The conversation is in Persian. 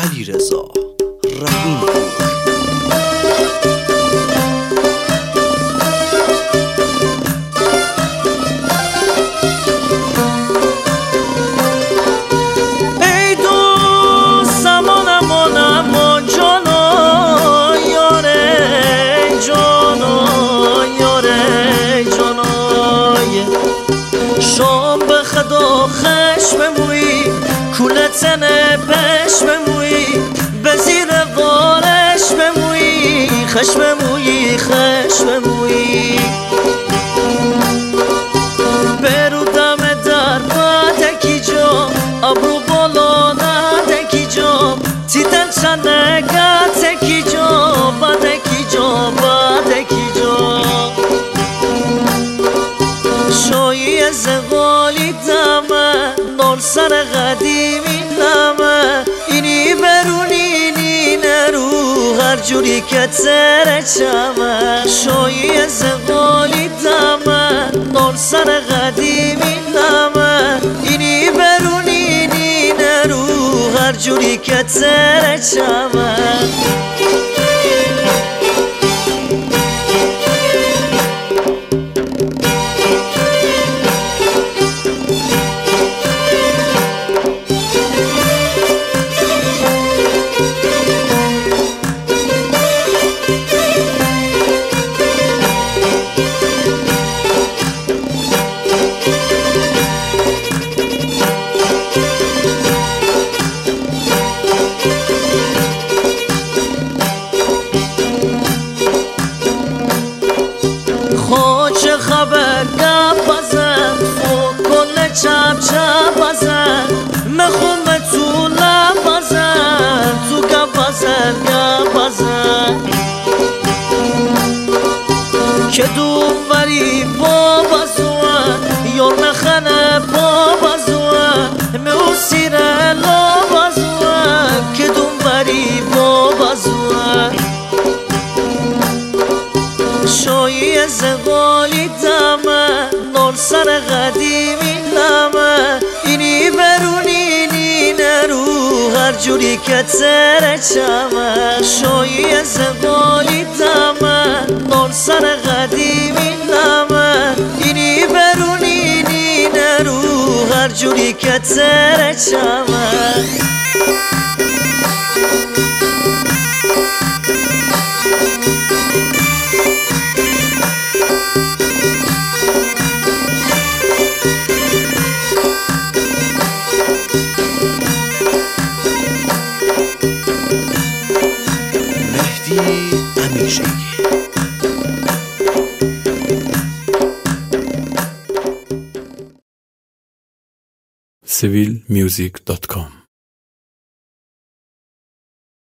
علیرضا رحیم‌پور. کولتنه پش بموی به زیر وارش بموی خش بموی خش بموی برودم در بدکی جا ابرو بالا ندکی جا تیتن چنگتکی جا بدکی جا بدکی جا شایی زغالی دمه نار سر قدیمی نمه اینی برون اینی نرو هر جوری که تره چمه شایی زغالی دمه نار سر قدیمی نمه اینی برون اینی نرو هر جوری که تره چمه چه خبر گپ بزن فوق کل چپ چپ بزن مخوم تو لب بزن تو گپ بزن گپ بزن که دون وری با بزوان یار نخنه با بزوان میو سیره لا بزوان که دون وری با بزوان شایی زغالی دمه نار سر قدیمی نمه اینی برون اینی نرو هر جوری که تره چمه شایی زغالی دمه نار سر قدیمی نمه اینی برون اینی نرو هر جوری که تره چمه civilmusic.com